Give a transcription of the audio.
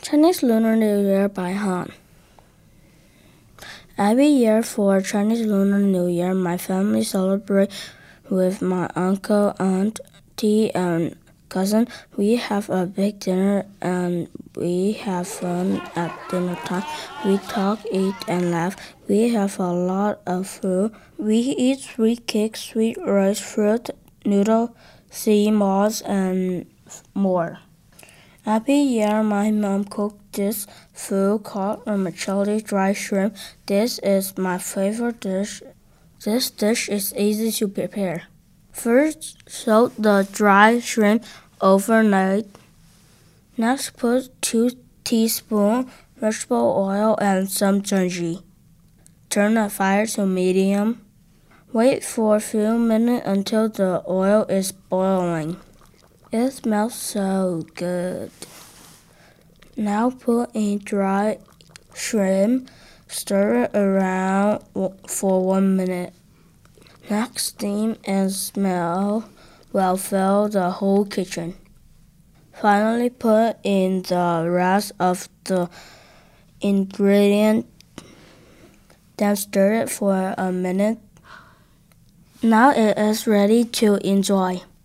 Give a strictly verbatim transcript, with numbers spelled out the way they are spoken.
Chinese Lunar New Year by Han. Every year for Chinese Lunar New Year, my family celebrate with my uncle, auntie, and cousin. We have a big dinner and we have fun at dinner time. We talk, eat, and laugh. We have a lot of food. We eat sweet cakes, sweet rice, fruit, noodle, sea moss, and more. Every year, my mom cooks this food called vermicelli dry shrimp. This is my favorite dish. This dish is easy to prepare. First, soak the dry shrimp overnight. Next, put two teaspoons vegetable oil and some ginger. Turn the fire to medium. Wait for a few minutes until the oil is boiling. It smells so good. Now put in dry shrimp, stir it around for one minute. Next, steam and smell will fill the whole kitchen. Finally, put in the rest of the ingredient, then stir it for a minute. Now it is ready to enjoy.